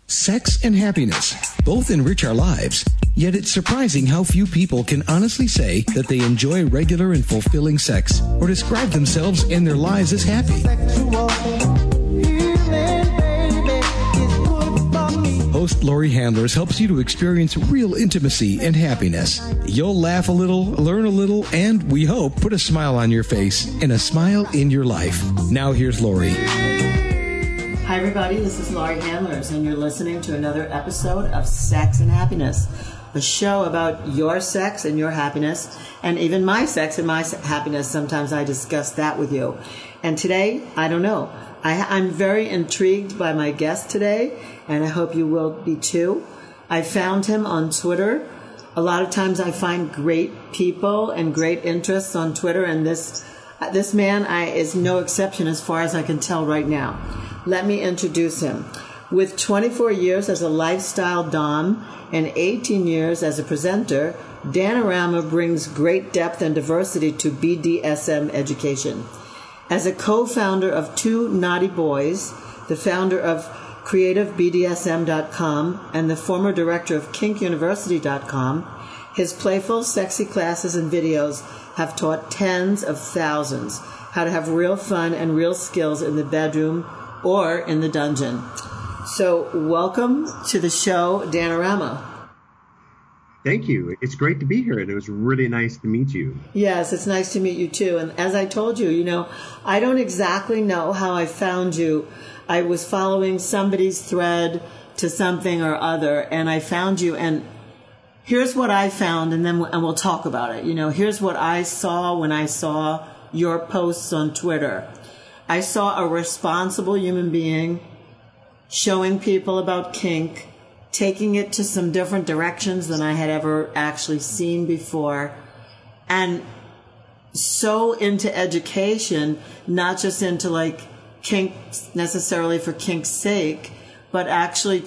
Sex and happiness both enrich our lives, yet it's surprising how few people can honestly say that they enjoy regular and fulfilling sex or describe themselves and their lives as happy. Host Laurie Handlers helps you to experience real intimacy and happiness. You'll laugh a little, learn a little, and, we hope, put a smile on your face and a smile in your life. Now here's Laurie. Hi everybody, this is Laurie Handlers, and you're listening to another episode of Sex and Happiness, a show about your sex and your happiness, and even my sex and my happiness. Sometimes I discuss that with you. And today, I don't know. I'm very intrigued by my guest today, and I hope you will be too. I found him on Twitter. A lot of times I find great people and great interests on Twitter, and this man is no exception as far as I can tell right now. Let me introduce him. With 24 years as a lifestyle dom and 18 years as a presenter, Danorama brings great depth and diversity to BDSM education. As a co-founder of Two Naughty Boys, the founder of CreativeBDSM.com, and the former director of KinkUniversity.com, his playful, sexy classes and videos have taught tens of thousands how to have real fun and real skills in the bedroom or in the dungeon. So welcome to the show, Danorama. Thank you. It's great to be here, and it was really nice to meet you. Yes, it's nice to meet you too. And as I told you, I don't exactly know how I found you. I was following somebody's thread to something or other, and I found you. And here's what I found, and we'll talk about it. Here's what I saw when I saw your posts on Twitter. I saw a responsible human being showing people about kink, taking it to some different directions than I had ever actually seen before, and so into education, not just into like kink necessarily for kink's sake, but actually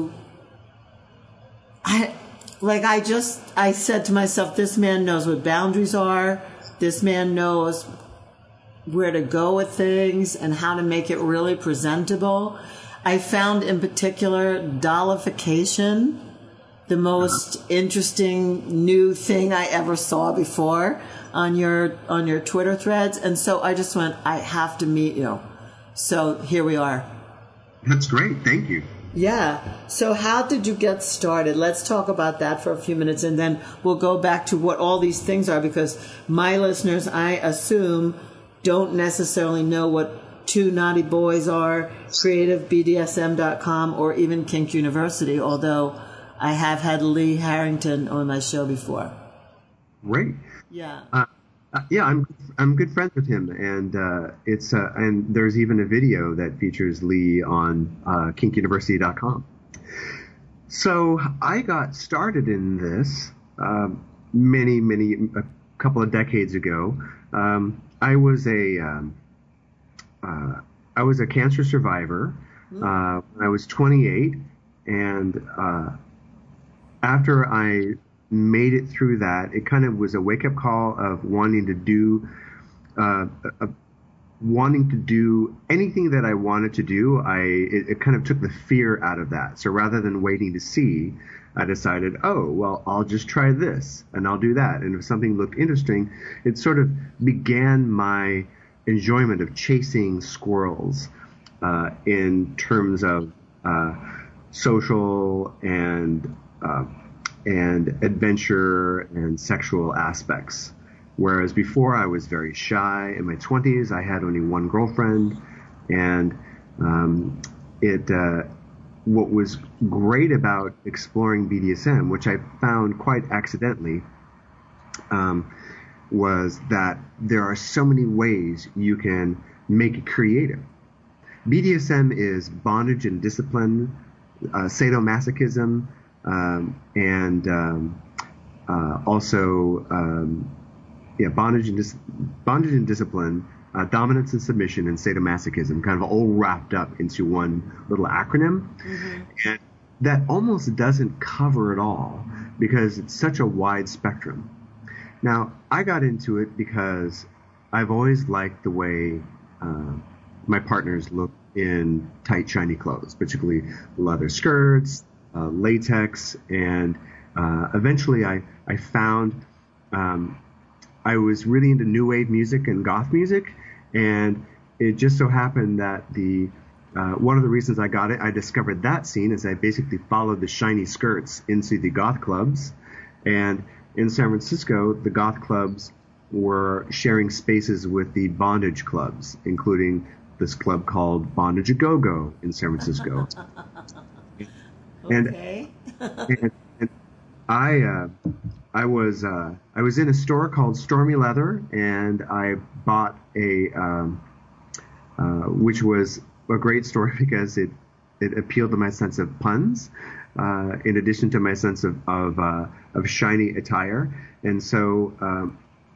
I said to myself, this man knows what boundaries are. This man knows where to go with things and how to make it really presentable. I found in particular dollification the most interesting new thing I ever saw before on your Twitter threads. And so I just went, I have to meet you. So here we are. That's great. Thank you. Yeah. So how did you get started? Let's talk about that for a few minutes, and then we'll go back to what all these things are, because my listeners, I assume, don't necessarily know what Two Naughty Boys are, CreativeBDSM.com, or even Kink University, although I have had Lee Harrington on my show before. Great. Yeah. I'm good friends with him, and and there's even a video that features Lee on KinkUniversity.com. So I got started in this a couple of decades ago. I was a cancer survivor when I was 28, and after I made it through that, it kind of was a wake-up call of wanting to do anything that I wanted to do. It kind of took the fear out of that. So rather than waiting to see, I decided, I'll just try this and I'll do that. And if something looked interesting, it sort of began my enjoyment of chasing squirrels in terms of social and adventure and sexual aspects. Whereas before I was very shy. In my 20s, I had only one girlfriend, and what was great about exploring BDSM, which I found quite accidentally, was that there are so many ways you can make it creative. BDSM is bondage and discipline, sadomasochism, and bondage and discipline, dominance and submission, and sadomasochism, kind of all wrapped up into one little acronym. Mm-hmm. And that almost doesn't cover it all because it's such a wide spectrum. Now, I got into it because I've always liked the way my partners look in tight, shiny clothes, particularly leather skirts, latex, and eventually I found I was really into new wave music and goth music, and it just so happened that one of the reasons I discovered that scene is I basically followed the shiny skirts into the goth clubs, and in San Francisco, the goth clubs were sharing spaces with the bondage clubs, including this club called Bondage A Go-Go in San Francisco. Okay. and I was in a store called Stormy Leather, and I bought which was a great store because it appealed to my sense of puns, in addition to my sense of shiny attire, and so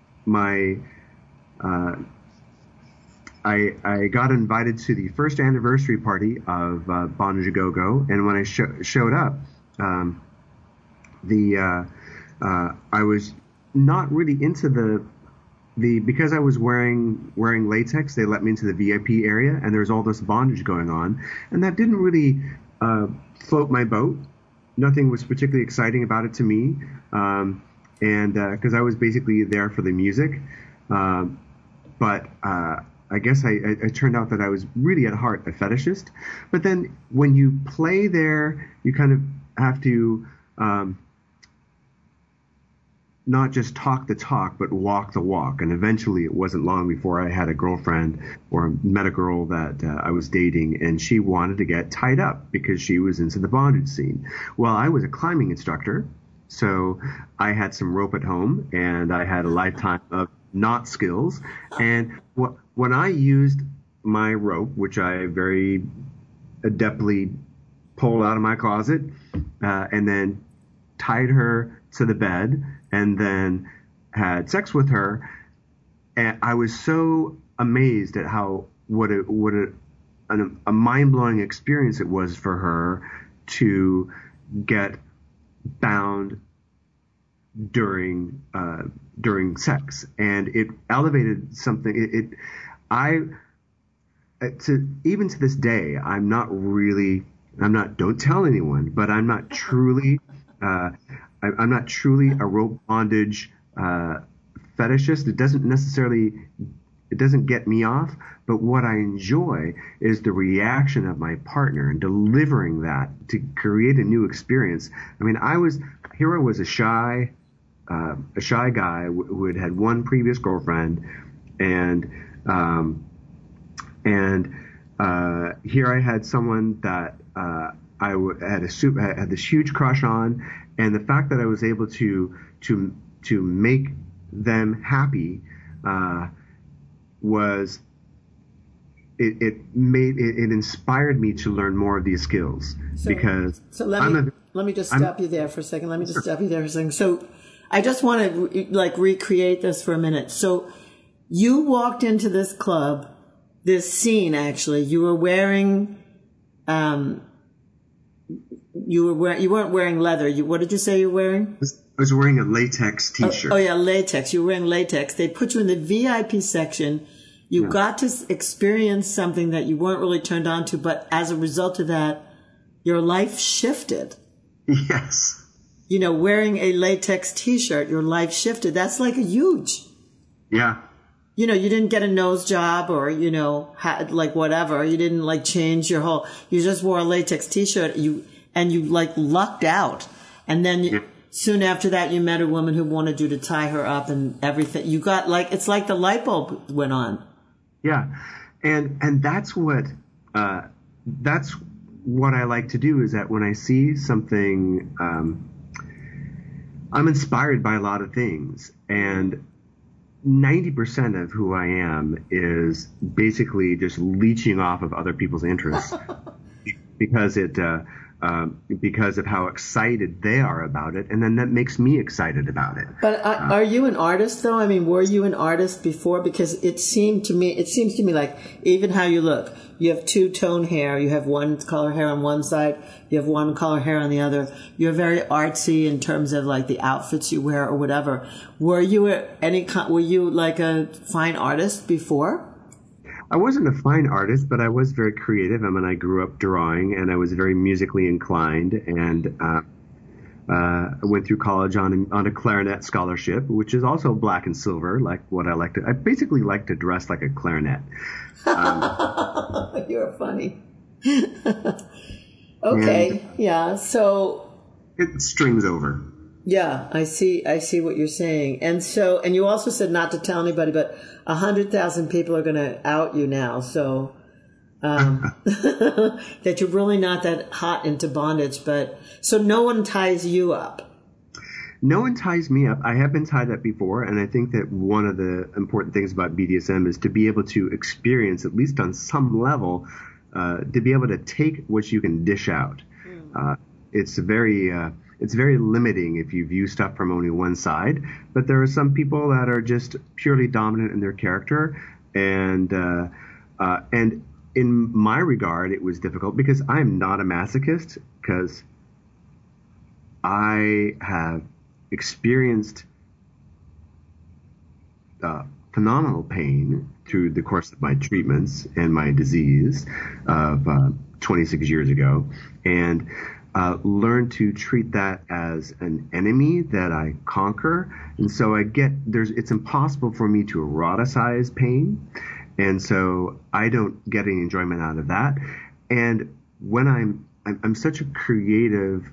I got invited to the first anniversary party of Bondage A Go-Go, and when I showed up, I was not really into because I was wearing latex. They let me into the VIP area, and there was all this bondage going on, and that didn't really float my boat. Nothing was particularly exciting about it to me, and because I was basically there for the music, but I guess I turned out that I was really at heart a fetishist. But then when you play there, you kind of have to not just talk the talk, but walk the walk. And eventually it wasn't long before I had a girlfriend or met a girl that I was dating, and she wanted to get tied up because she was into the bondage scene. Well, I was a climbing instructor, so I had some rope at home, and I had a lifetime of knot skills. And when I used my rope, which I very adeptly pulled out of my closet, and then tied her to the bed, and then had sex with her, and I was so amazed at what a mind-blowing experience it was for her to get bound during sex, and it elevated something. Even to this day, don't tell anyone, but I'm not truly a rope bondage fetishist. It doesn't get me off, but what I enjoy is the reaction of my partner and delivering that to create a new experience. I mean, Hero was a shy guy who had one previous girlfriend, and here I had someone that I had this huge crush on, and the fact that I was able to make them happy was it inspired me to learn more of these skills. So let me just stop you there for a second. So I just want to recreate this for a minute. So you walked into this club, this scene actually. You were wearing you weren't wearing leather. What did you say you were wearing? I was wearing a latex T-shirt. Oh yeah, latex. You were wearing latex. They put you in the VIP section. You got to experience something that you weren't really turned on to, but as a result of that, your life shifted. Yes. Wearing a latex T-shirt, your life shifted. That's like a huge. Yeah. You didn't get a nose job or, whatever. You didn't change your whole, you just wore a latex T-shirt you lucked out. And then soon after that, you met a woman who wanted you to tie her up and everything. You got it's like the light bulb went on. Yeah. And that's what I like to do, is that when I see something, I'm inspired by a lot of things, and 90% of who I am is basically just leeching off of other people's interests because of how excited they are about it, and then that makes me excited about it. But are you an artist, though? I mean, were you an artist before? Because it seems to me like even how you look, you have two-tone hair, you have one color hair on one side, you have one color hair on the other. You're very artsy in terms of the outfits you wear or whatever. Were you a fine artist before? I wasn't a fine artist, but I was very creative. I mean, I grew up drawing, and I was very musically inclined, and I went through college on a clarinet scholarship, which is also black and silver, like what I like to. I basically like to dress like a clarinet. You're funny. Okay, yeah. So it strings over. Yeah, I see what you're saying. And you also said not to tell anybody, but 100,000 people are going to out you now. So, that you're really not that hot into bondage, so no one ties you up. No one ties me up. I have been tied up before. And I think that one of the important things about BDSM is to be able to experience, at least on some level, to be able to take what you can dish out. It's very limiting if you view stuff from only one side, but there are some people that are just purely dominant in their character, and in my regard, it was difficult because I'm not a masochist, because I have experienced phenomenal pain through the course of my treatments and my disease of 26 years ago, and learn to treat that as an enemy that I conquer. And so it's impossible for me to eroticize pain. And so I don't get any enjoyment out of that. And when I'm such a creative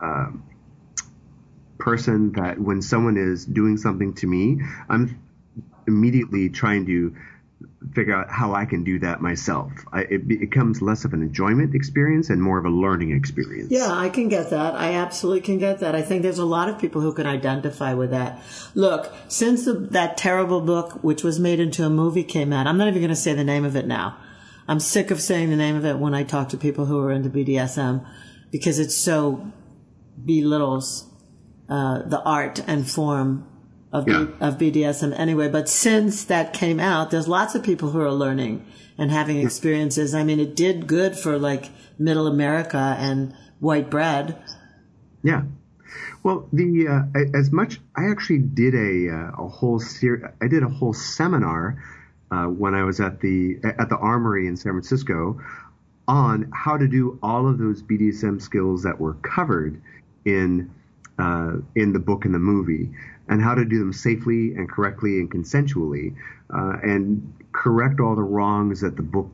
person that when someone is doing something to me, I'm immediately trying to figure out how I can do that myself. It becomes less of an enjoyment experience and more of a learning experience. Yeah, I can get that. I absolutely can get that. I think there's a lot of people who can identify with that. Look, since that terrible book, which was made into a movie, came out, I'm not even going to say the name of it now. I'm sick of saying the name of it when I talk to people who are into BDSM, because it so belittles the art and form of BDSM anyway. But since that came out, there's lots of people who are learning and having experiences. I mean, it did good for like middle America and white bread. Yeah. Well, I actually did a whole seminar when I was at the Armory in San Francisco on how to do all of those BDSM skills that were covered in the book and the movie, and how to do them safely and correctly and consensually, and correct all the wrongs that the book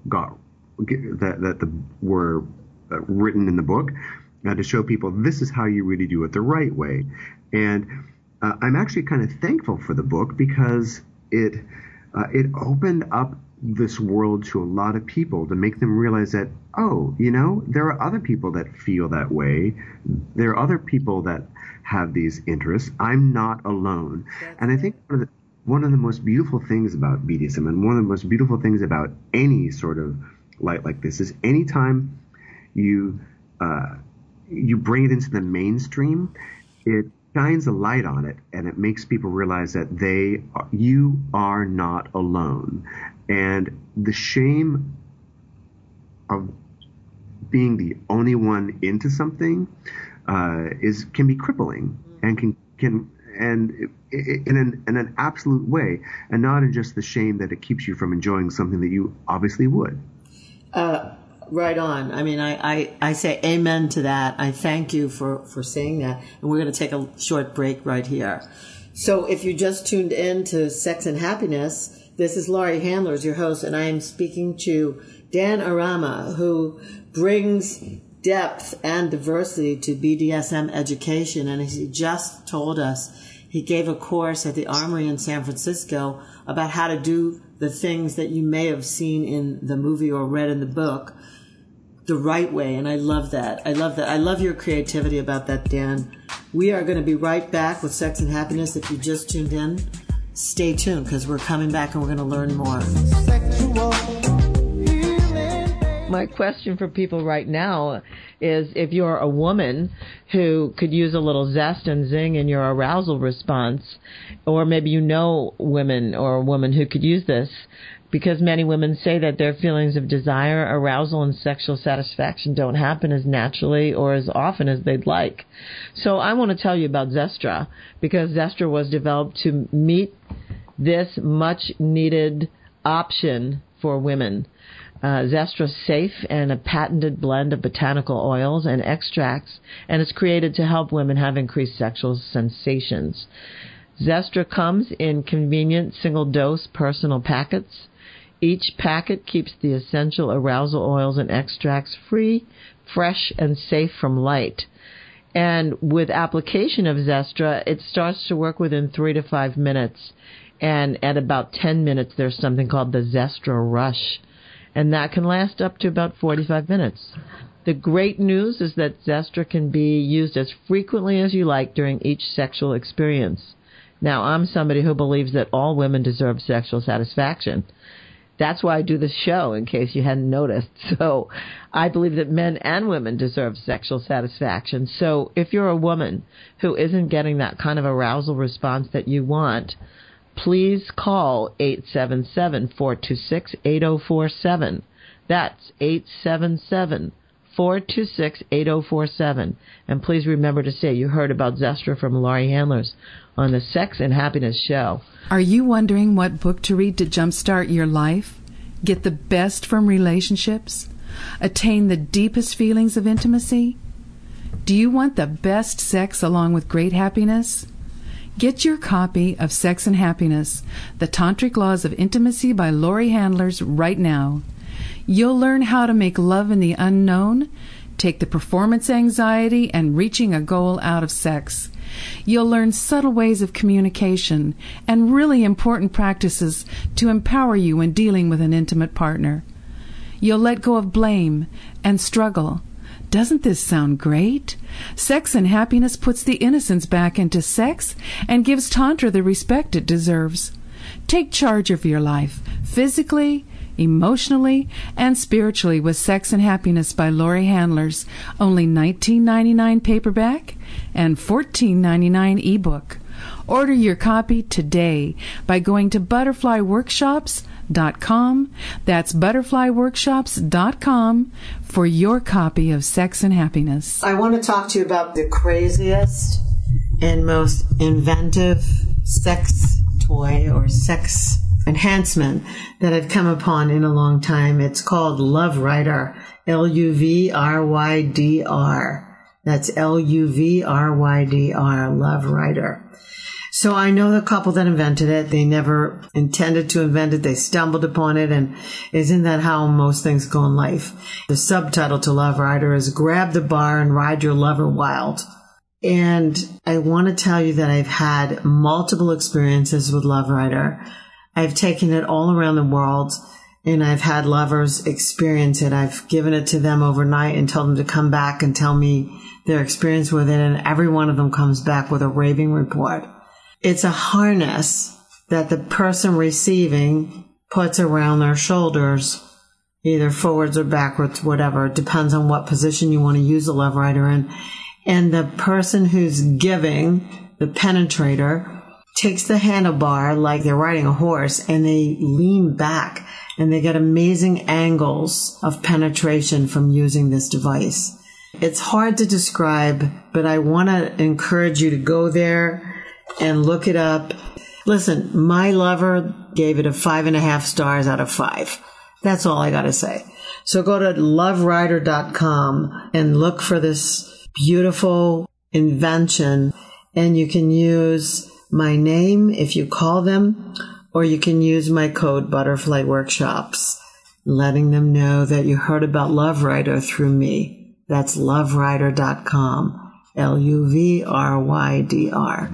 were written in the book, to show people this is how you really do it the right way. And I'm actually kind of thankful for the book, because it opened up this world to a lot of people, to make them realize that, there are other people that feel that way. There are other people that have these interests. I'm not alone. And I think one of the most beautiful things about BDSM, and one of the most beautiful things about any sort of light like this, is anytime you bring it into the mainstream, it shines a light on it, and it makes people realize that you are not alone. And the shame of being the only one into something can be crippling, and can in an absolute way, and not in just the shame that it keeps you from enjoying something that you obviously would. Right on. I mean, I say amen to that. I thank you for saying that. And we're going to take a short break right here. So if you just tuned in to Sex and Happiness, this is Laurie Handlers, your host, and I am speaking to Dan Arama, who brings depth and diversity to BDSM education. And as he just told us, he gave a course at the Armory in San Francisco about how to do the things that you may have seen in the movie or read in the book the right way. And I love that. I love your creativity about that, Dan. We are going to be right back with Sex and Happiness. If you just tuned in, stay tuned, because we're coming back and we're going to learn more. My question for people right now is, if you're a woman who could use a little zest and zing in your arousal response, or maybe women or a woman who could use this, because many women say that their feelings of desire, arousal, and sexual satisfaction don't happen as naturally or as often as they'd like. So I want to tell you about Zestra, because Zestra was developed to meet this much-needed option for women. Zestra's safe and a patented blend of botanical oils and extracts, and it's created to help women have increased sexual sensations. Zestra comes in convenient single-dose personal packets. Each packet keeps the essential arousal oils and extracts free, fresh, and safe from light. And with application of Zestra, it starts to work within 3 to 5 minutes. And at about 10 minutes, there's something called the Zestra Rush. And that can last up to about 45 minutes. The great news is that Zestra can be used as frequently as you like during each sexual experience. Now, I'm somebody who believes that all women deserve sexual satisfaction. That's why I do this show, in case you hadn't noticed. So I believe that men and women deserve sexual satisfaction. So if you're a woman who isn't getting that kind of arousal response that you want, please call 877-426-8047. That's 877-426-8047. And please remember to say you heard about Zestra from Laurie Handlers on the Sex and Happiness Show. Are you wondering what book to read to jumpstart your life? Get the best from relationships? Attain the deepest feelings of intimacy? Do you want the best sex along with great happiness? Get your copy of Sex and Happiness, The Tantric Laws of Intimacy by Laurie Handlers right now. You'll learn how to make love in the unknown, take the performance anxiety and reaching a goal out of sex. You'll learn subtle ways of communication and really important practices to empower you when dealing with an intimate partner. You'll let go of blame and struggle. Doesn't this sound great? Sex and Happiness puts the innocence back into sex and gives Tantra the respect it deserves. Take charge of your life, physically, emotionally, and spiritually with Sex and Happiness by Laurie Handlers. Only $19.99 paperback and $14.99 ebook. Order your copy today by going to butterflyworkshops.com. That's butterflyworkshops.com for your copy of Sex and Happiness. I want to talk to you about the craziest and most inventive sex toy or sex enhancement that I've come upon in a long time. It's called LoveRider, LUVRYDR. That's LUVRYDR, LoveRider. So I know the couple that invented it. They never intended to invent it. They stumbled upon it. And isn't that how most things go in life? The subtitle to LoveRider is Grab the Bar and Ride Your Lover Wild. And I want to tell you that I've had multiple experiences with LoveRider. I've taken it all around the world, and I've had lovers experience it. I've given it to them overnight and told them to come back and tell me their experience with it, and every one of them comes back with a raving report. It's a harness that the person receiving puts around their shoulders, either forwards or backwards, whatever. It depends on what position you want to use the LoveRider in. And the person who's giving, the penetrator, takes the handlebar like they're riding a horse, and they lean back, and they get amazing angles of penetration from using this device. It's hard to describe, but I want to encourage you to go there and look it up. Listen, my lover gave it a 5.5 stars out of 5. That's all I got to say. So go to loverider.com and look for this beautiful invention, and you can use my name if you call them, or you can use my code Butterfly Workshops, letting them know that you heard about LoveRider through me. That's loverider.com, LUVRYDR.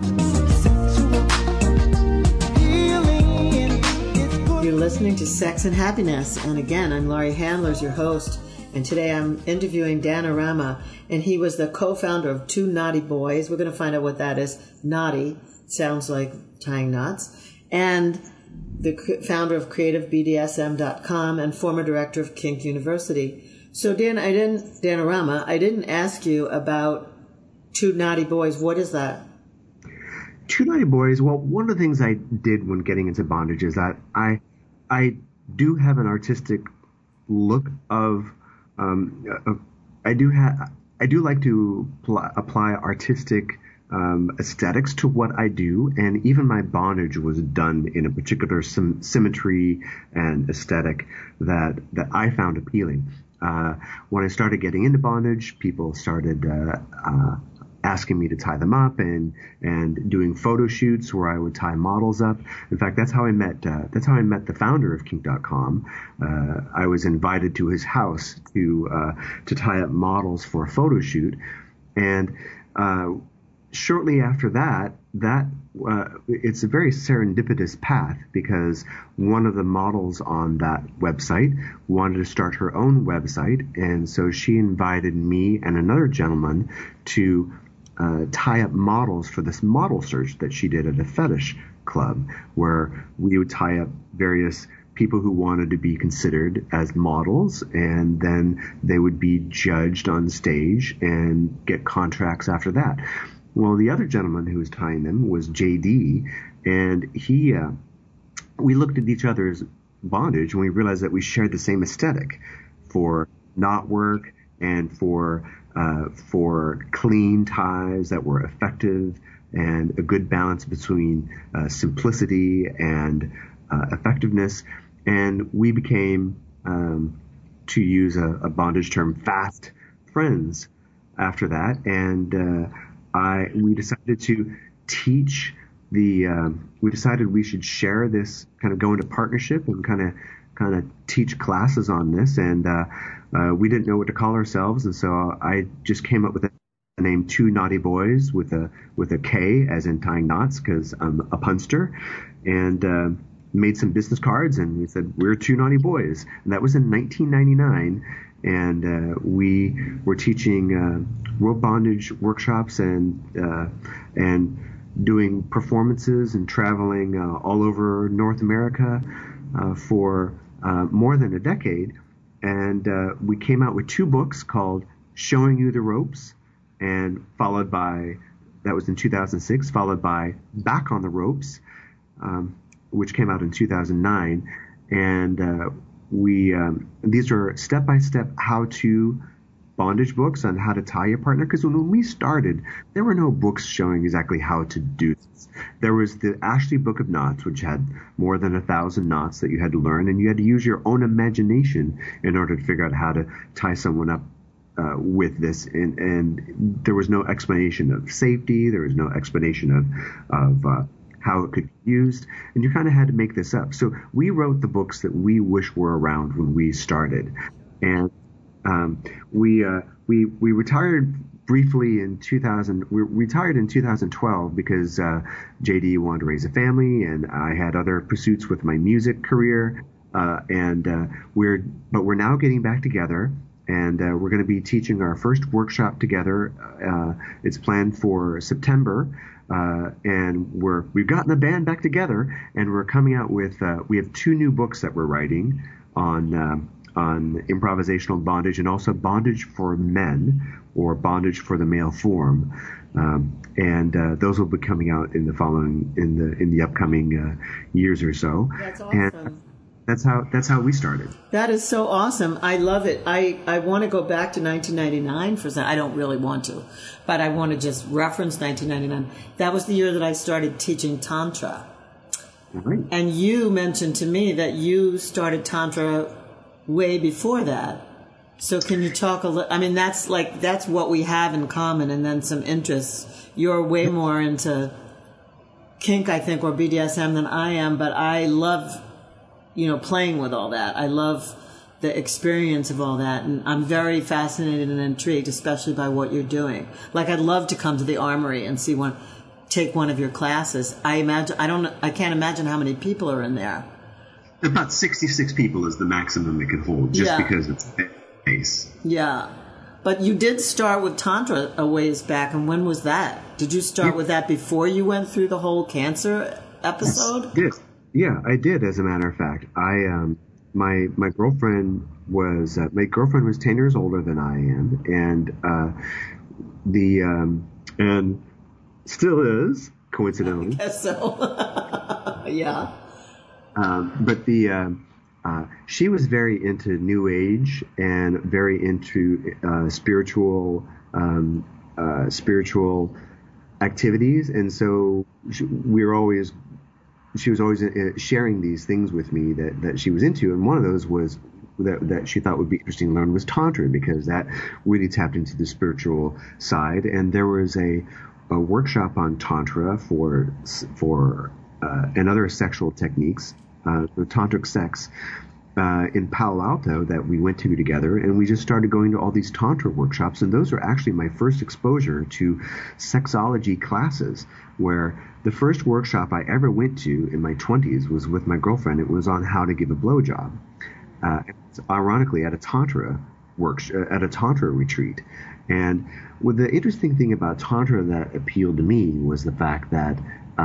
You're listening to Sex and Happiness, and again, I'm Laurie Handlers, your host, and today I'm interviewing Danorama, and he was the co-founder of Two Naughty Boys. We're going to find out what that is. Naughty sounds like tying knots. And the founder of CreativeBDSM.com and former director of Kink University. So Danorama, I didn't ask you about Two Naughty Boys. What is that? Two Naughty Boys, well, one of the things I did when getting into bondage is that I do have an artistic look of I do like to apply artistic aesthetics to what I do, and even my bondage was done in a particular symmetry and aesthetic that I found appealing. When I started getting into bondage, people started asking me to tie them up and doing photo shoots where I would tie models up. In fact, that's how I met the founder of Kink.com. I was invited to his house to tie up models for a photo shoot, and shortly after that it's a very serendipitous path, because one of the models on that website wanted to start her own website, and so she invited me and another gentleman to tie up models for this model search that she did at a fetish club, where we would tie up various people who wanted to be considered as models, and then they would be judged on stage and get contracts after that. Well, the other gentleman who was tying them was JD, and we looked at each other's bondage and we realized that we shared the same aesthetic for knot work and for clean ties that were effective, and a good balance between simplicity and effectiveness. And we became, to use a bondage term, fast friends after that. And we decided to teach we decided we should share this, kind of go into partnership and kind of teach classes on this. And we didn't know what to call ourselves, and so I just came up with the name Two Naughty Boys with a K, as in tying knots, because I'm a punster, and made some business cards, and we said, we're Two Naughty Boys. And that was in 1999. And we were teaching rope bondage workshops and doing performances and traveling all over North America for more than a decade. And we came out with 2 books called Showing You the Ropes, and that was in 2006, followed by Back on the Ropes, which came out in 2009. And these are step-by-step how-to bondage books on how to tie your partner, because when we started, there were no books showing exactly how to do this. There was the Ashley Book of Knots, which had more than 1,000 knots that you had to learn, and you had to use your own imagination in order to figure out how to tie someone up with this. And there was no explanation of safety. There was no explanation of how it could be used, and you kind of had to make this up. So we wrote the books that we wish were around when we started, and we retired briefly in 2000. We retired in 2012 because JD wanted to raise a family, and I had other pursuits with my music career, and we're now getting back together. And we're going to be teaching our first workshop together. It's planned for September. And we've gotten the band back together, and we're coming out with we have 2 new books that we're writing on improvisational bondage, and also bondage for men, or bondage for the male form. And those will be coming out in the upcoming years or so. That's awesome. And that's how we started. That is so awesome. I love it. I want to go back to 1999 for a second. I don't really want to, but I want to just reference 1999. That was the year that I started teaching Tantra. Right. And you mentioned to me that you started Tantra way before that. So can you talk a little? I mean, that's what we have in common, and then some interests. You're way more into kink, I think, or BDSM than I am, but I love playing with all that. I love the experience of all that, and I'm very fascinated and intrigued, especially by what you're doing. Like, I'd love to come to the Armory and take one of your classes. I can't imagine how many people are in there. About 66 people is the maximum it can hold, just because it's space. Yeah. But you did start with Tantra a ways back, and when was that? Did you start with that before you went through the whole cancer episode? Yes. Yeah, I did. As a matter of fact, my girlfriend was 10 years older than I am, and still is, coincidentally. I guess so. Yeah. But she was very into New Age and very into spiritual activities, and so she was always sharing these things with me that she was into, and one of those was that she thought would be interesting to learn was Tantra, because that really tapped into the spiritual side. And there was a workshop on Tantra for and other sexual techniques, the tantric sex, in Palo Alto that we went to together, and we just started going to all these Tantra workshops, and those were actually my first exposure to sexology classes, where the first workshop I ever went to in my 20s was with my girlfriend. It was on how to give a blowjob. Ironically, at a Tantra retreat. And the interesting thing about Tantra that appealed to me was the fact that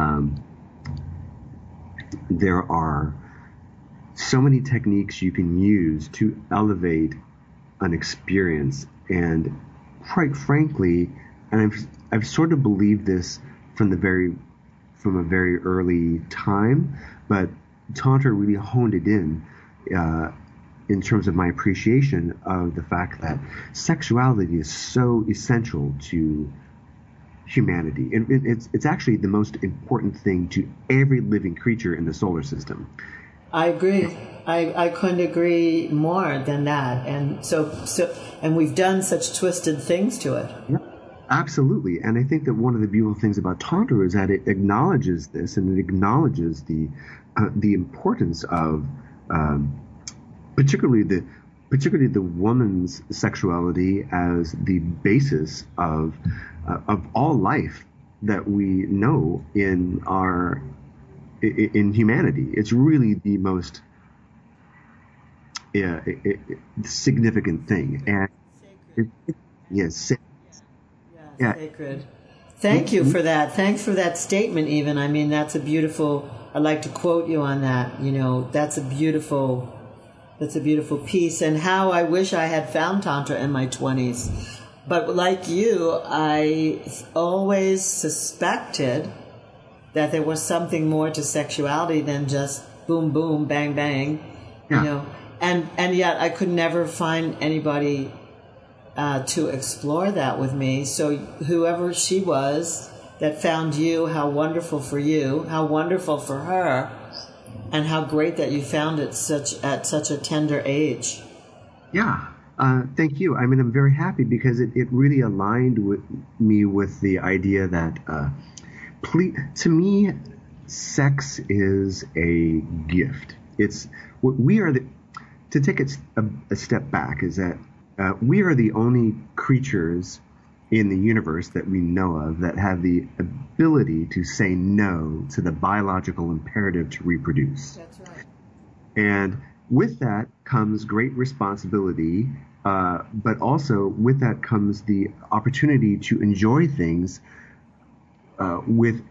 there are so many techniques you can use to elevate an experience. And quite frankly, and I've sort of believed this from a very early time, but Tantra really honed it in terms of my appreciation of the fact that sexuality is so essential to humanity. It's actually the most important thing to every living creature in the solar system. I agree. I couldn't agree more than that. And so and we've done such twisted things to it. Yeah, absolutely. And I think that one of the beautiful things about Tantra is that it acknowledges this, and it acknowledges the importance of particularly the woman's sexuality as the basis of all life that we know in humanity. It's really the most significant thing, and sacred. Thank you for that. Thanks for that statement. Even, I mean, that's a beautiful. I'd like to quote you on that. You know, that's a beautiful piece. And how I wish I had found Tantra in my 20s. But like you, I always suspected that there was something more to sexuality than just boom, boom, bang, bang, you know. And yet I could never find anybody to explore that with me. So whoever she was that found you, how wonderful for you, how wonderful for her, and how great that you found it at such a tender age. Yeah. Thank you. I mean, I'm very happy because it really aligned with me with the idea that, to me, sex is a gift. To take it a step back, is that we are the only creatures in the universe that we know of that have the ability to say no to the biological imperative to reproduce. That's right. And with that comes great responsibility, but also with that comes the opportunity to enjoy things with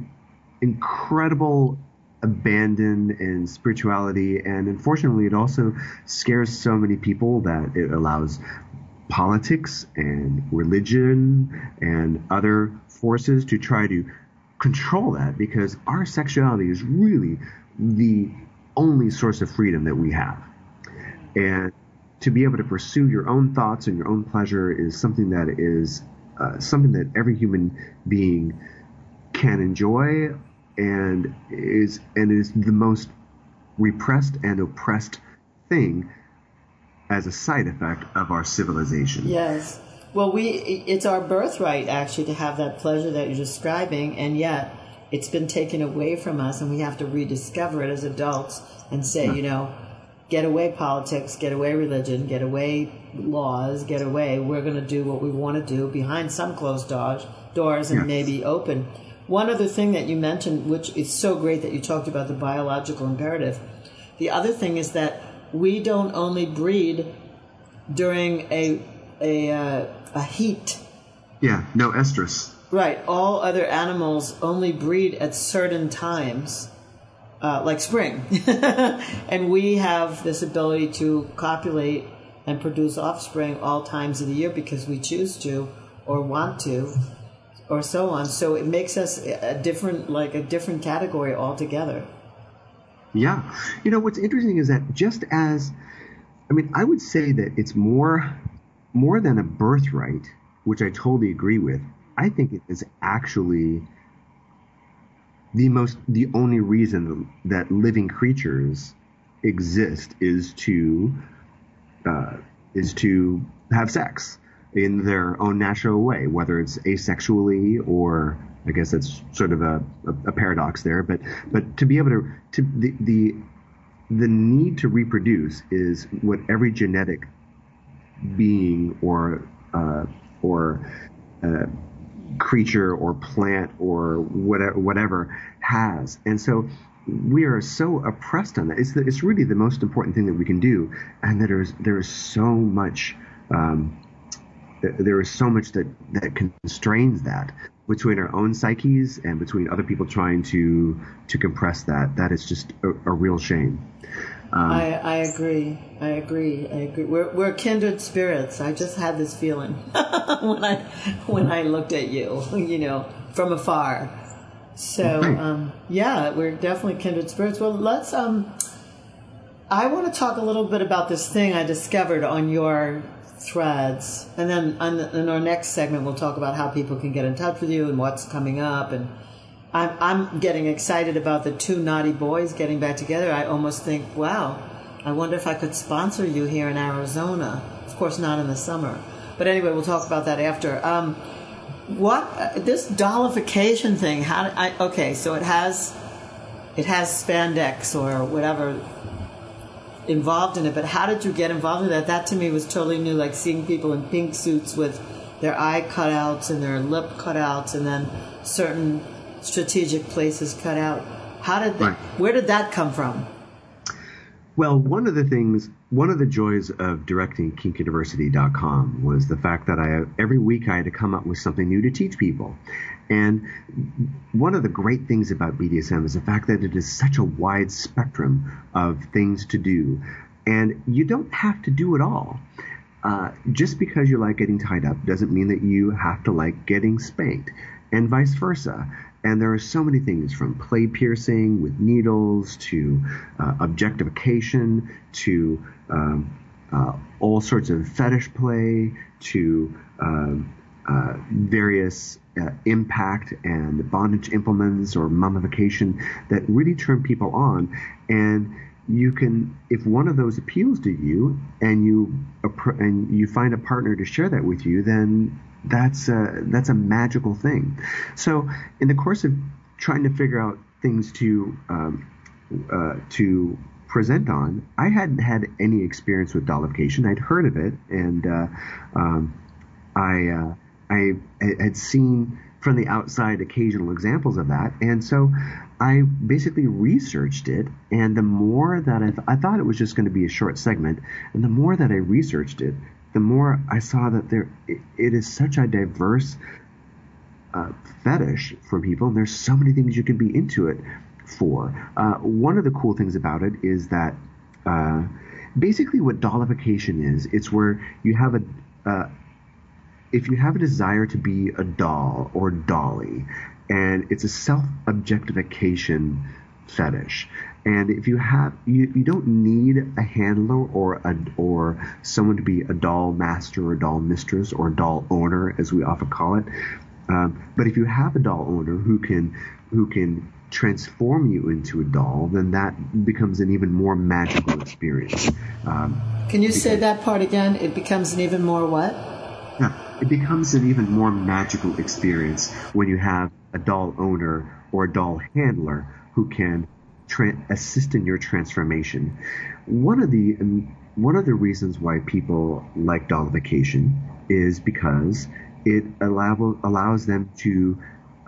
incredible abandon and spirituality. And unfortunately, it also scares so many people that it allows politics and religion and other forces to try to control that, because our sexuality is really the only source of freedom that we have. And to be able to pursue your own thoughts and your own pleasure is something that is something that every human being can enjoy, and is the most repressed and oppressed thing as a side effect of our civilization. Yes. Well, it's our birthright, actually, to have that pleasure that you're describing, and yet it's been taken away from us, and we have to rediscover it as adults and say, you know, get away politics, get away religion, get away laws, get away. We're going to do what we want to do behind some closed doors and maybe open. One other thing that you mentioned, which is so great that you talked about the biological imperative. The other thing is that we don't only breed during a heat. Yeah, no estrus. Right. All other animals only breed at certain times, like spring. And we have this ability to copulate and produce offspring all times of the year because we choose to or want to, or so on. So it makes us a different category altogether. Yeah. You know, what's interesting is that I would say that it's more than a birthright, which I totally agree with. I think it is actually the only reason that living creatures exist is to have sex in their own natural way, whether it's asexually or, I guess that's sort of a paradox there, but to be able to the need to reproduce is what every genetic being or creature or plant or whatever has. And so we are so oppressed on that. It's really the most important thing that we can do, and that there is so much that constrains that between our own psyches and between other people trying to compress that. That is just a real shame. I agree. We're kindred spirits. I just had this feeling when I looked at you, from afar. So, we're definitely kindred spirits. Well, let's, I want to talk a little bit about this thing I discovered on your threads. And then in our next segment, we'll talk about how people can get in touch with you and what's coming up. And I'm getting excited about the two naughty boys getting back together. I almost think, wow, I wonder if I could sponsor you here in Arizona. Of course, not in the summer. But anyway, we'll talk about that after. This dollification thing? So it has spandex or whatever involved in it. But how did you get involved in that? That to me was totally new. Like seeing people in pink suits with their eye cutouts and their lip cutouts, and then certain strategic places cut out. Where did that come from? Well, one of the joys of directing KinkUniversity.com was the fact that every week I had to come up with something new to teach people. And one of the great things about BDSM is the fact that it is such a wide spectrum of things to do. And you don't have to do it all. Just because you like getting tied up doesn't mean that you have to like getting spanked, and vice versa. And there are so many things, from play piercing with needles to objectification to all sorts of fetish play to various impact and bondage implements or mummification that really turn people on. And you can, if one of those appeals to you and you find a partner to share that with you, then that's a magical thing. So in the course of trying to figure out things to present on, I hadn't had any experience with dollification. I'd heard of it, and I had seen from the outside occasional examples of that, and so I basically researched it. And the more that I thought it was just going to be a short segment, and the more that I researched it, the more I saw that it is such a diverse fetish for people, and there's so many things you can be into it for. One of the cool things about it is that basically what dollification is, it's where you have if you have a desire to be a doll or dolly, and it's a self-objectification fetish. And if you have, you don't need a handler or someone to be a doll master or a doll mistress or a doll owner, as we often call it. But if you have a doll owner who can transform you into a doll, then that becomes an even more magical experience. Can you say that part again? It becomes an even more what? Yeah, it becomes an even more magical experience when you have a doll owner or a doll handler who can assist in your transformation. One of the reasons why people like dollification is because it allows them to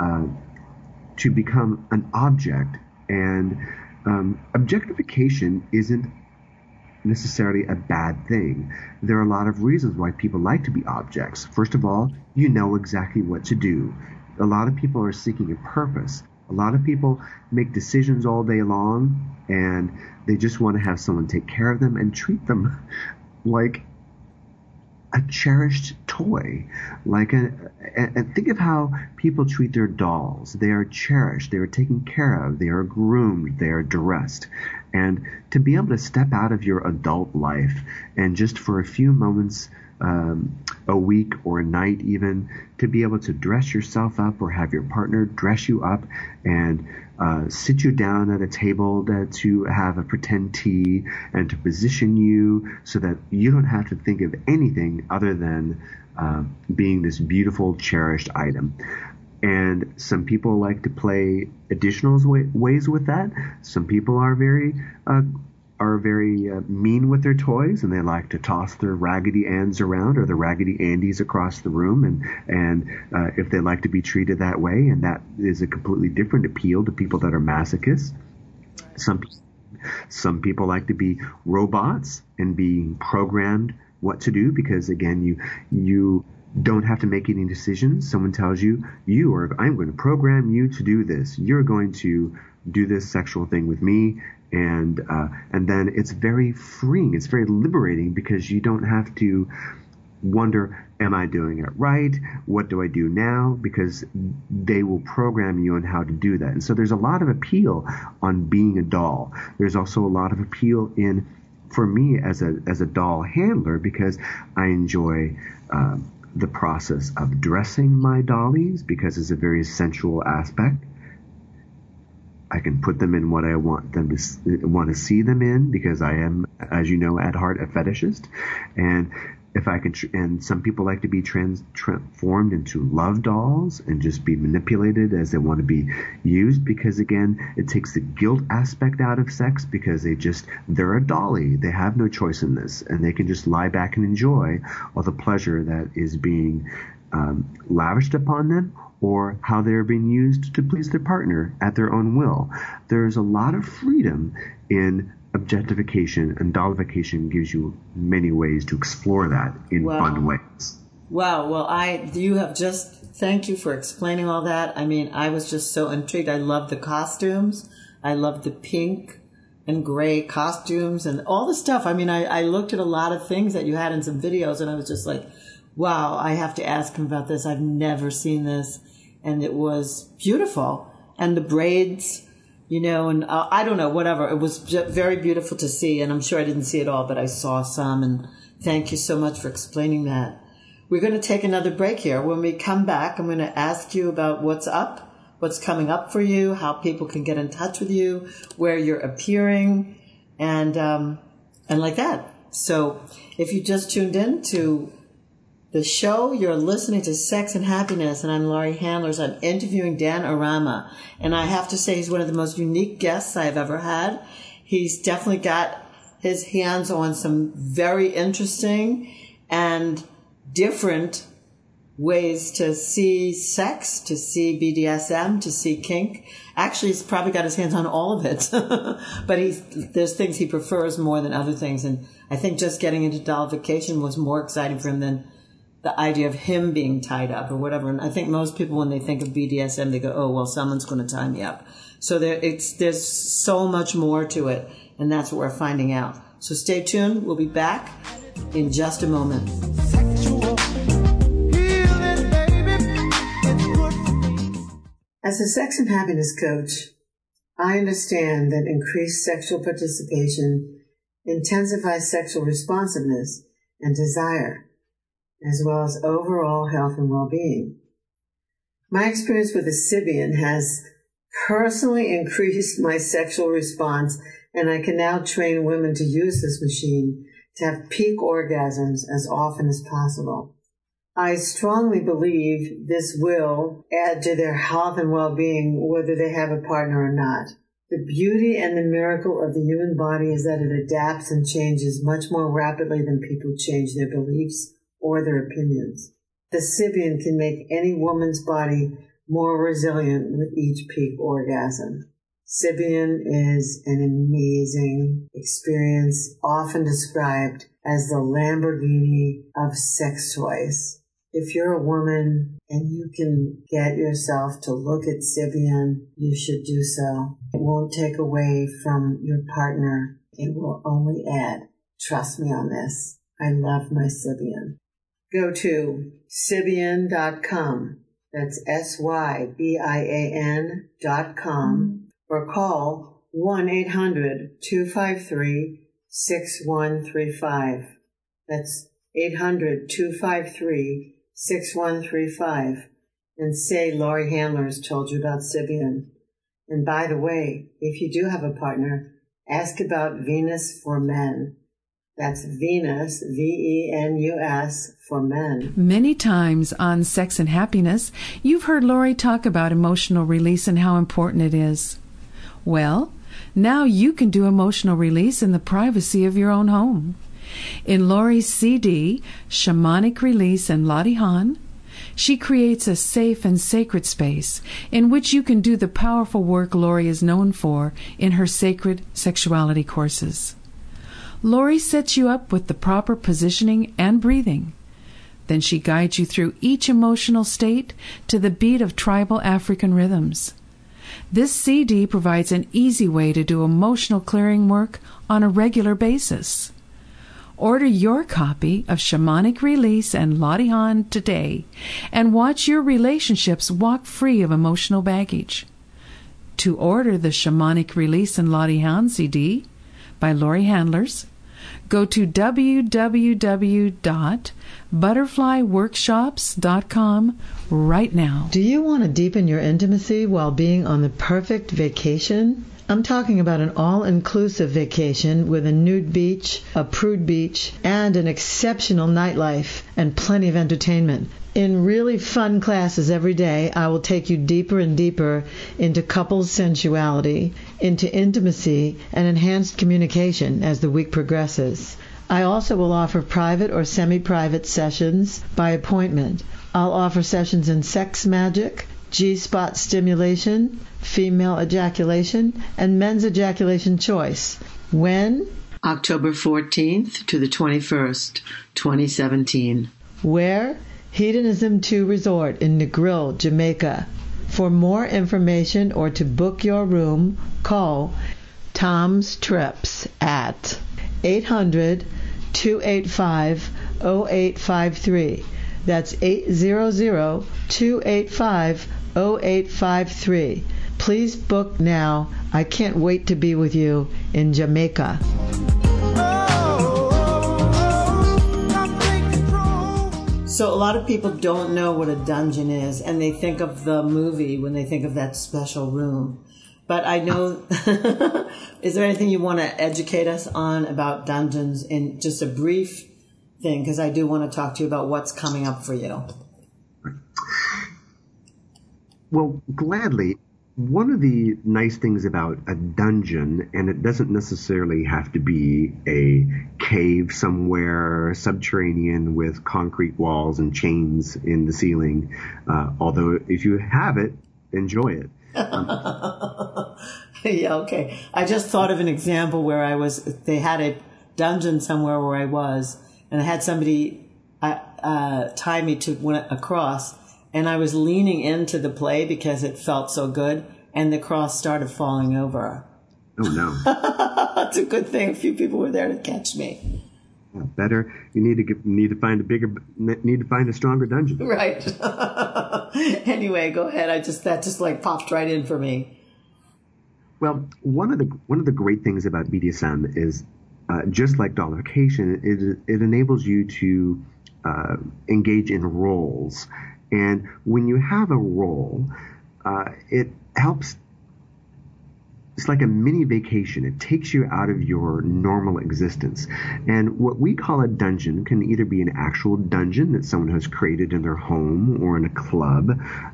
become an object, and objectification isn't necessarily a bad thing. There are a lot of reasons why people like to be objects. First of all, you know exactly what to do. A lot of people are seeking a purpose. A lot of people make decisions all day long, and they just want to have someone take care of them and treat them like a cherished toy. And think of how people treat their dolls. They are cherished. They are taken care of. They are groomed. They are dressed. And to be able to step out of your adult life and just for a few moments a week or a night even, to be able to dress yourself up or have your partner dress you up and sit you down at a table to have a pretend tea and to position you so that you don't have to think of anything other than being this beautiful, cherished item. And some people like to play additional ways with that. Some people are very mean with their toys, and they like to toss their Raggedy Anns around or the Raggedy Andys across the room, and if they like to be treated that way, and that is a completely different appeal to people that are masochists. Some people like to be robots and being programmed what to do, because again, you don't have to make any decisions. Someone tells you, I'm going to program you to do this. You're going to do this sexual thing with me. And then it's very freeing. It's very liberating, because you don't have to wonder, am I doing it right? What do I do now? Because they will program you on how to do that. And so there's a lot of appeal on being a doll. There's also a lot of appeal for me as a doll handler, because I enjoy the process of dressing my dollies, because it's a very sensual aspect. I can put them in what I want them to see them in, because I am, as you know, at heart a fetishist. And if I can, and some people like to be transformed into love dolls and just be manipulated as they want to be used, because again, it takes the guilt aspect out of sex, because they're a dolly. They have no choice in this, and they can just lie back and enjoy all the pleasure that is being lavished upon them, or how they're being used to please their partner at their own will. There's a lot of freedom in objectification, and dollification gives you many ways to explore that in fun ways. Wow. Well, thank you for explaining all that. I mean, I was just so intrigued. I love the costumes. I love the pink and gray costumes and all the stuff. I mean, I looked at a lot of things that you had in some videos, and I was just like, wow, I have to ask him about this. I've never seen this. And it was beautiful. And the braids, and I don't know, whatever. It was very beautiful to see. And I'm sure I didn't see it all, but I saw some. And thank you so much for explaining that. We're going to take another break here. When we come back, I'm going to ask you about what's up, what's coming up for you, how people can get in touch with you, where you're appearing, and like that. So if you just tuned in to the show, you're listening to Sex and Happiness, and I'm Laurie Handlers. I'm interviewing Dan Arama, and I have to say he's one of the most unique guests I've ever had. He's definitely got his hands on some very interesting and different ways to see sex, to see BDSM, to see kink. Actually, he's probably got his hands on all of it, but there's things he prefers more than other things, and I think just getting into dollification was more exciting for him than the idea of him being tied up or whatever. And I think most people, when they think of BDSM, they go, oh, well, someone's going to tie me up. So there's so much more to it, and that's what we're finding out. So stay tuned. We'll be back in just a moment. As a sex and happiness coach, I understand that increased sexual participation intensifies sexual responsiveness and desire, as well as overall health and well-being. My experience with the Sybian has personally increased my sexual response, and I can now train women to use this machine to have peak orgasms as often as possible. I strongly believe this will add to their health and well-being whether they have a partner or not. The beauty and the miracle of the human body is that it adapts and changes much more rapidly than people change their beliefs or their opinions. The Sybian can make any woman's body more resilient with each peak orgasm. Sybian is an amazing experience, often described as the Lamborghini of sex toys. If you're a woman and you can get yourself to look at Sybian, you should do so. It won't take away from your partner. It will only add. Trust me on this. I love my Sybian. Go to Sybian.com. That's SYBIAN.com, or call 1-800-253-6135. That's 800-253-6135 and say Laurie Handlers told you about Sybian. And by the way, if you do have a partner, ask about Venus for Men. That's Venus, Venus, for men. Many times on Sex and Happiness, you've heard Laurie talk about emotional release and how important it is. Well, now you can do emotional release in the privacy of your own home. In Laurie's CD, Shamanic Release and Latihan, she creates a safe and sacred space in which you can do the powerful work Laurie is known for in her sacred sexuality courses. Laurie sets you up with the proper positioning and breathing. Then she guides you through each emotional state to the beat of tribal African rhythms. This CD provides an easy way to do emotional clearing work on a regular basis. Order your copy of Shamanic Release and Latihan today and watch your relationships walk free of emotional baggage. To order the Shamanic Release and Latihan CD by Laurie Handlers, go to www.butterflyworkshops.com right now. Do you want to deepen your intimacy while being on the perfect vacation? I'm talking about an all-inclusive vacation with a nude beach, a prude beach, and an exceptional nightlife and plenty of entertainment. In really fun classes every day, I will take you deeper and deeper into couples sensuality, into intimacy, and enhanced communication as the week progresses. I also will offer private or semi-private sessions by appointment. I'll offer sessions in sex magic, G-spot stimulation, female ejaculation, and men's ejaculation choice. When? October 14th to the 21st, 2017. Where? Hedonism 2 Resort in Negril, Jamaica. For more information or to book your room, call Tom's Trips at 800-285-0853. That's 800-285-0853. Please book now. I can't wait to be with you in Jamaica. So a lot of people don't know what a dungeon is, and they think of the movie when they think of that special room. But I know, is there anything you want to educate us on about dungeons in just a brief thing? Because I do want to talk to you about what's coming up for you. Well, gladly. One of the nice things about a dungeon, and it doesn't necessarily have to be a cave somewhere subterranean with concrete walls and chains in the ceiling, although if you have it, enjoy it. Yeah, okay. I just thought of an example where they had a dungeon somewhere where I was, and I had somebody tie me to a cross, and I was leaning into the play because it felt so good, and the cross started falling over. Oh no! It's a good thing a few people were there to catch me. Better, you need to find a stronger dungeon. Right. Anyway, go ahead. That just like popped right in for me. Well, one of the great things about BDSM is just like dollification, it enables you to engage in roles. And when you have a role, it helps. It's like a mini vacation. It takes you out of your normal existence. And what we call a dungeon can either be an actual dungeon that someone has created in their home or in a club,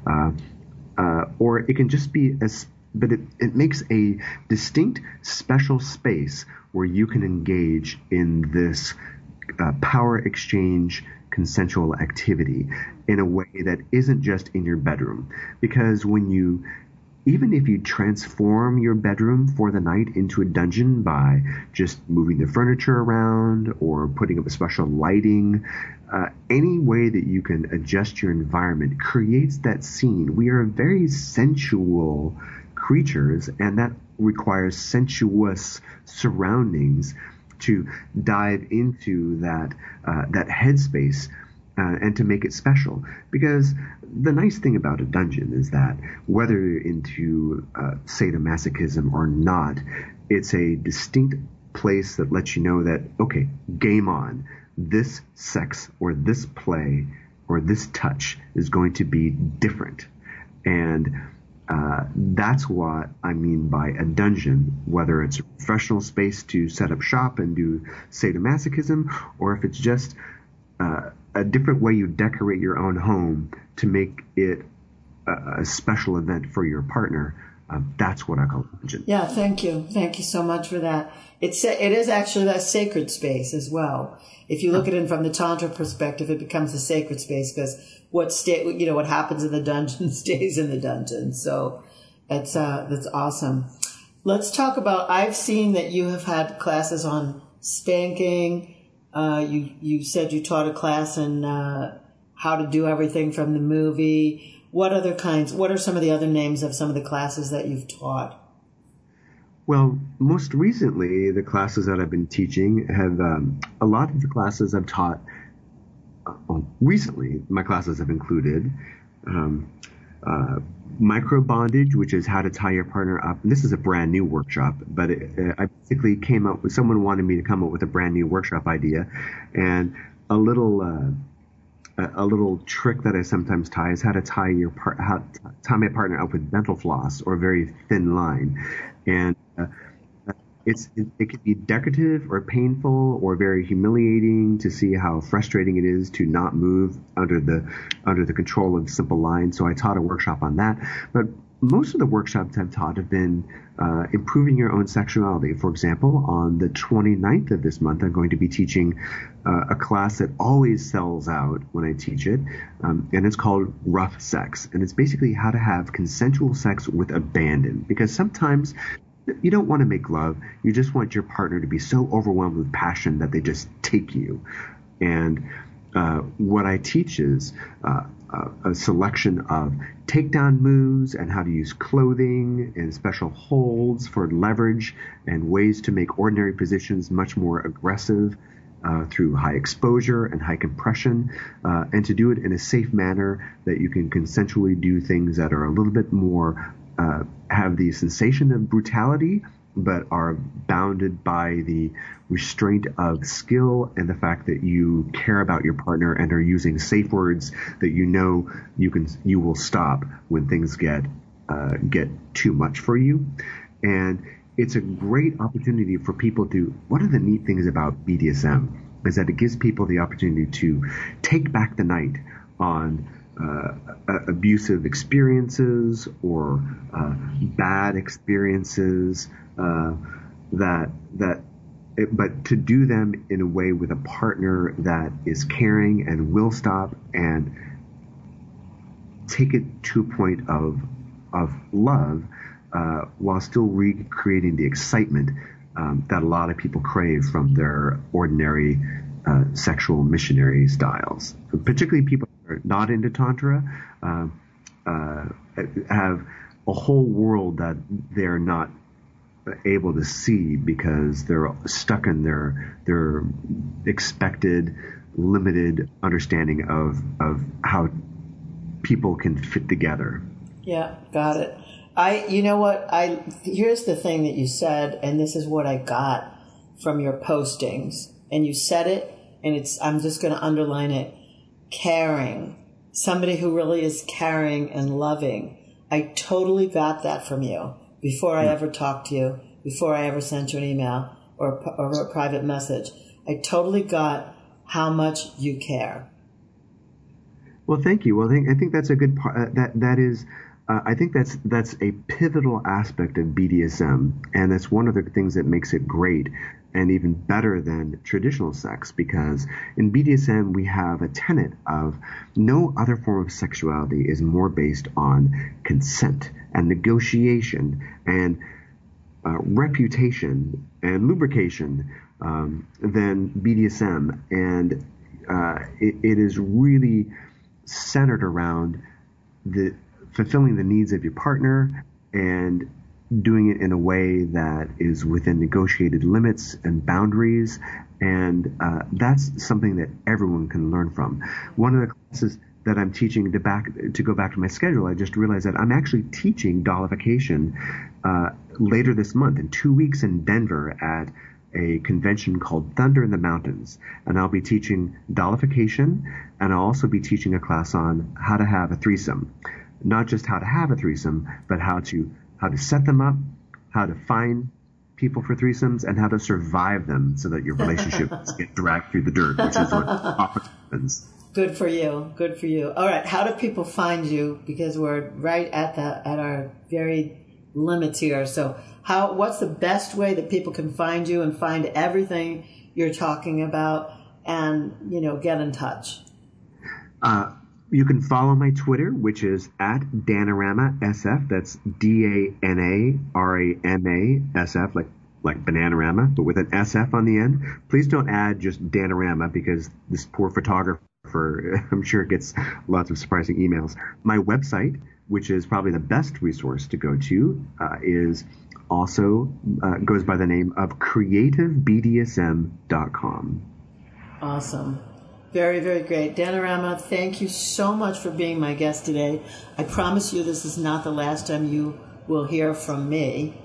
or it can just be but it makes a distinct, special space where you can engage in this power exchange, consensual activity in a way that isn't just in your bedroom. Because even if you transform your bedroom for the night into a dungeon by just moving the furniture around or putting up a special lighting, any way that you can adjust your environment creates that scene. We are very sensual creatures, and that requires sensuous surroundings to dive into that headspace and to make it special. Because the nice thing about a dungeon is that whether you're into sadomasochism or not, it's a distinct place that lets you know that, okay, game on. this sex or this play or this touch is going to be different. And that's what I mean by a dungeon, whether it's a professional space to set up shop and do sadomasochism, or if it's just a different way you decorate your own home to make it a special event for your partner. That's what I call a dungeon. Yeah, thank you. Thank you so much for that. It is actually that sacred space as well. If you look at it from the Tantra perspective, it becomes a sacred space because what happens in the dungeon stays in the dungeon. So that's awesome. Let's talk about, I've seen that you have had classes on spanking. You said you taught a class on how to do everything from the movie. What are some of the other names of some of the classes that you've taught? Well, most recently, the classes that I've been teaching have, a lot of the classes I've taught, recently, my classes have included micro bondage, which is how to tie your partner up. And this is a brand new workshop, but I basically someone wanted me to come up with a brand new workshop idea, and a little trick that I sometimes tie is how to tie my partner up with dental floss or a very thin line. And it can be decorative or painful or very humiliating to see how frustrating it is to not move under the control of simple lines. So I taught a workshop on that. But most of the workshops I've taught have been improving your own sexuality. For example, on the 29th of this month, I'm going to be teaching a class that always sells out when I teach it, and it's called Rough Sex. And it's basically how to have consensual sex with abandon, because sometimes you don't want to make love. You just want your partner to be so overwhelmed with passion that they just take you. And what I teach is a selection of takedown moves and how to use clothing and special holds for leverage and ways to make ordinary positions much more aggressive through high exposure and high compression, and to do it in a safe manner that you can consensually do things that are a little bit more have the sensation of brutality, but are bounded by the restraint of skill and the fact that you care about your partner and are using safe words that you will stop when things get too much for you. And it's a great opportunity for people to, one of the neat things about BDSM is that it gives people the opportunity to take back the night on abusive experiences or bad experiences, but to do them in a way with a partner that is caring and will stop and take it to a point of love, while still recreating the excitement that a lot of people crave from their ordinary sexual missionary styles. Particularly people who are not into Tantra have a whole world that they're not able to see because they're stuck in their expected, limited understanding of how people can fit together. Yeah, got it. Here's the thing that you said, and this is what I got from your postings, and you said it, and I'm just going to underline it, caring. Somebody who really is caring and loving. I totally got that from you before I ever talked to you, before I ever sent you an email or a private message. I totally got how much you care. Well, thank you. Well, I think that's a good part. That is. I think that's a pivotal aspect of BDSM, and that's one of the things that makes it great and even better than traditional sex, because in BDSM we have a tenet of no other form of sexuality is more based on consent and negotiation and reputation and lubrication than BDSM, and it is really centered around fulfilling the needs of your partner and doing it in a way that is within negotiated limits and boundaries. And that's something that everyone can learn from. One of the classes that I'm teaching to go back to my schedule, I just realized that I'm actually teaching dollification later this month in 2 weeks in Denver at a convention called Thunder in the Mountains, and I'll be teaching dollification, and I'll also be teaching a class on how to have a threesome. Not just how to have a threesome, but how to set them up, how to find people for threesomes, and how to survive them so that your relationships get dragged through the dirt, which is what often happens. Good for you. Good for you. All right. How do people find you? Because we're right at our very limits here. So what's the best way that people can find you and find everything you're talking about and, get in touch? You can follow my Twitter, which is at DanaramaSF. That's DANARAMASF, like Bananarama, but with an SF on the end. Please don't add just Danarama, because this poor photographer, I'm sure, gets lots of surprising emails. My website, which is probably the best resource to go to, is also goes by the name of creativebdsm.com. Awesome. Very, very great. Danarama, thank you so much for being my guest today. I promise you this is not the last time you will hear from me.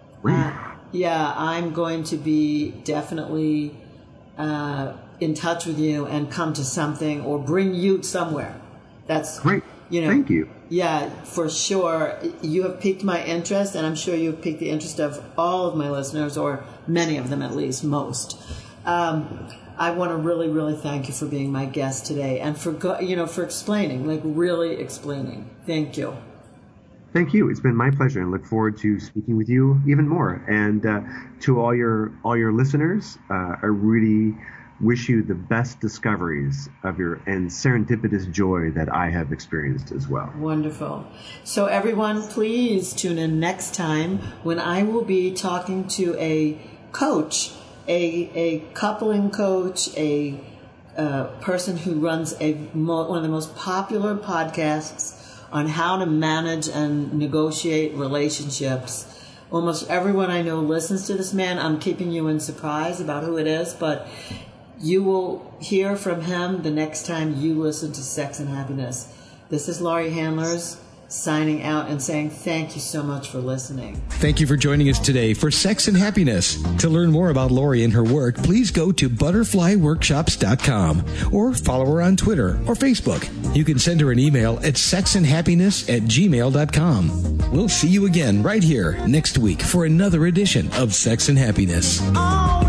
I'm going to be definitely in touch with you and come to something or bring you somewhere. That's great. Thank you. Yeah, for sure. You have piqued my interest, and I'm sure you've piqued the interest of all of my listeners, or many of them at least, most. I want to really, really thank you for being my guest today and for explaining, really explaining. Thank you. Thank you. It's been my pleasure, and look forward to speaking with you even more. And to all your listeners, I really wish you the best discoveries and serendipitous joy that I have experienced as well. Wonderful. So everyone, please tune in next time when I will be talking to a coach, a coupling coach, a person who runs one of the most popular podcasts on how to manage and negotiate relationships. Almost everyone I know listens to this man. I'm keeping you in surprise about who it is, but you will hear from him the next time you listen to Sex and Happiness. This is Laurie Handlers signing out and saying thank you so much for listening. Thank you for joining us today for Sex and Happiness. To learn more about Laurie and her work, please go to butterflyworkshops.com or follow her on Twitter or Facebook. You can send her an email at sexandhappiness@gmail.com. We'll see you again right here next week for another edition of Sex and Happiness. Oh.